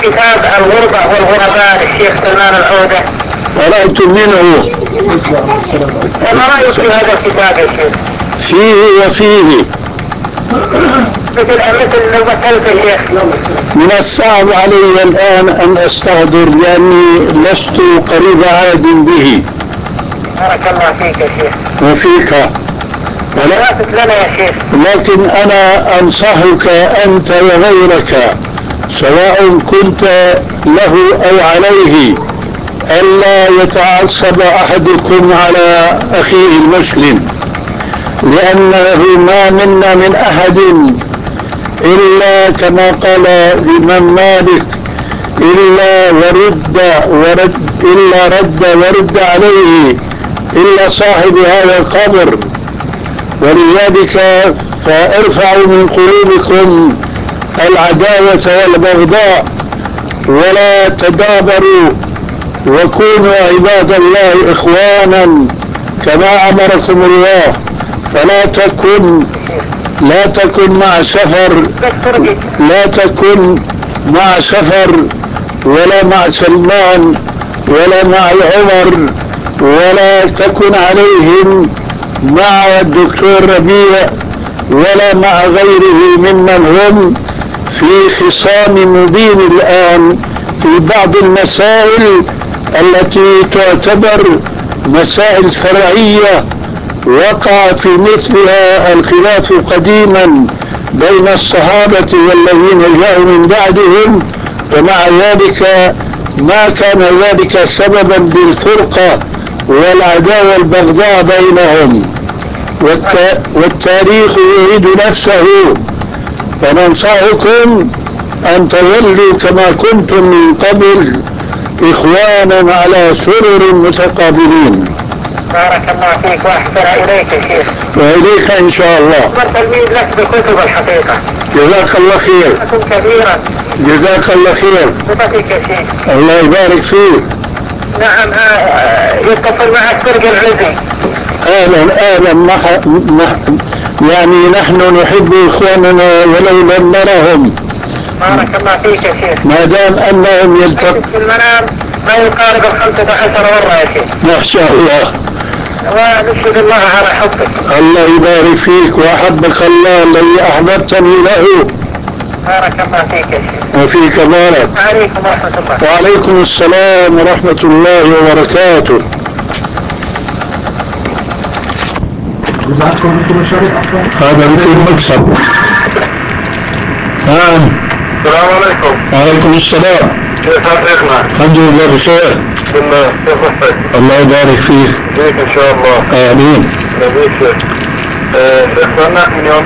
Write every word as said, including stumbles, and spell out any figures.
كتاب الغربة والغرباء للشيخ سلمان العودة؟ قرأت منه. وما رأيك في هذا الكتاب يا شيخ؟ فيه وفيه مثل مثل لو بطلت الشيخ. من الصعب علي الآن أن أستحضر لأني لست قريب عهد به. بارك الله فيك يا شيخ. وفيك. ولا لنا يا شيخ. لكن أنا أنصحك أنت وغيرك سواء كنت له أو عليه ألا يتعصب أحدكم على أخيه المسلم، لأنه ما منا من أحد إلا كما قال الإمام مالك إلا ورد ورد إلا رد ورد عليه إلا صاحب هذا القبر. ولذلك فارفعوا من قلوبكم العداوة والبغضاء ولا تدابروا وكونوا عباد الله إخوانا كما أمركم الله. فلا تكن لا تكن مع سفر لا تكن مع سفر ولا مع سلمان ولا مع عمر ولا تكن عليهم مع الدكتور ربيع ولا مع غيره ممن هم في خصام مبين الآن في بعض المسائل التي تعتبر مسائل فرعية وقع في مثلها الخلاف قديما بين الصحابة والذين جاءوا من بعدهم، ومع ذلك ما كان ذلك سببا بالفرقة والعداوة والبغضاء بينهم. والتاريخ يعيد نفسه، فننصحكم أن تظلوا كما كنتم من قبل إخوانا على سرر متقابلين. بارك الله فيك وأحسن إليك يا شيخ. وإليك إن شاء الله. والتلميذ لك بكتب الحقيقة. جزاك الله خير. كثيرا. جزاك الله خير. بفضلك يا شيخ. الله يبارك فيك. نعم يتصل معك فرق العزي. أهلا أهلا مح... مح... يعني نحن نحب إخواننا ولو لم نرهم. بارك الله فيك يا شيخ. ما دام أنهم يلتقون في المنام ما يقارب الخمسة عشر مرة يا شيخ. ما شاء الله. ونشهد الله على حبك. الله يبارك فيك وأحبك الله الذي أحببتني له. بارك الله فيك يا شيخ. وفيك بارك. وعليكم ورحمة الله. وعليكم السلام ورحمة الله وبركاته. هذا مثل مكسب. نعم. السلام عليكم. وعليكم السلام. كيف حالك؟ الحمد لله بخير. بالله كيف صحتك؟ الله يبارك فيك. فيك ان شاء الله. امين. نبيك شيخ. شيخنا من يوم